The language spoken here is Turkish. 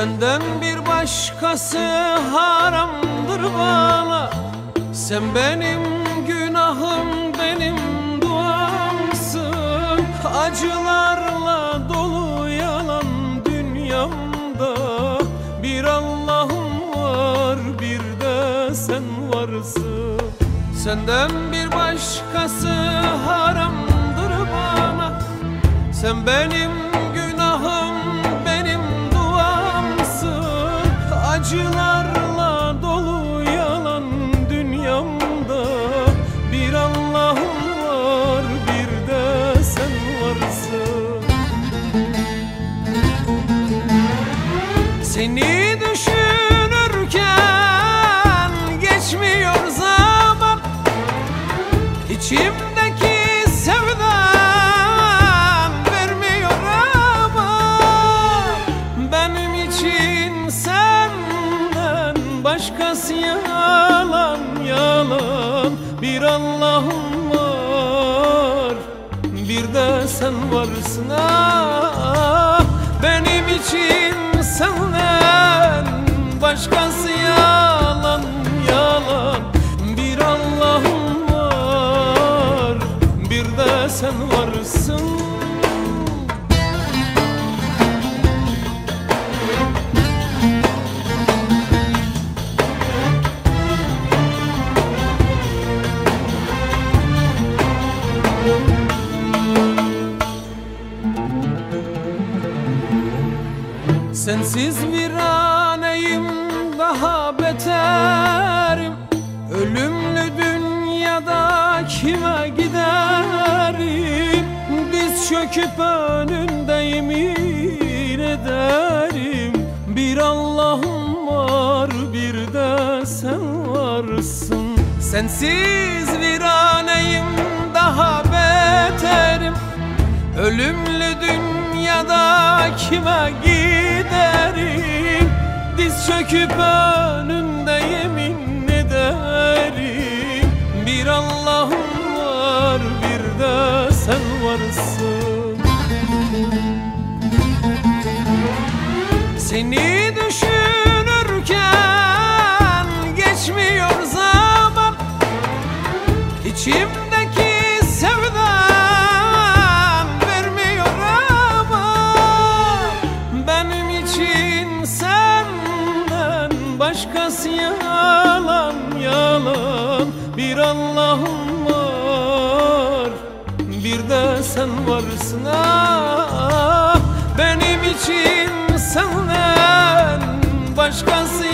Senden bir başkası haramdır bana. Sen benim günahım, benim duamsın. Acılarla dolu yalan dünyamda bir Allah'ım var, bir de sen varsın. Senden bir başkası haramdır bana. Sen benim günahım, benim duamsın. Acılarla dolu yalan dünyamda bir Allah'ım var, bir de sen varsın. Seni düşünürken geçmiyor zaman, İçimdeki sevdan vermiyor ama benim için senden başkası yalan, yalan. Bir Allah'ım var, bir de sen varsın. Ah, benim için senden başkası yalan, yalan. Bir Allah'ım var, bir de sen varsın. Sensiz viraneyim, daha beterim. Ölümlü dünyada kime giderim? Diz çöküp önünde yemin ederim. Bir Allah'ım var, bir de sen varsın. Sensiz viraneyim, daha beterim. Ölümlü dünyada kime giderim? Diz çöküp önünde yemin ederim. Bir Allah'ım var, bir de sen varsın. Seni düşünürken geçmiyor zaman, İçimdeki sevdan vermiyor ama benim için senden başkası yalan, yalan. Bir Allah'ım var, bir de sen varsın. Ah, benim için senden başkası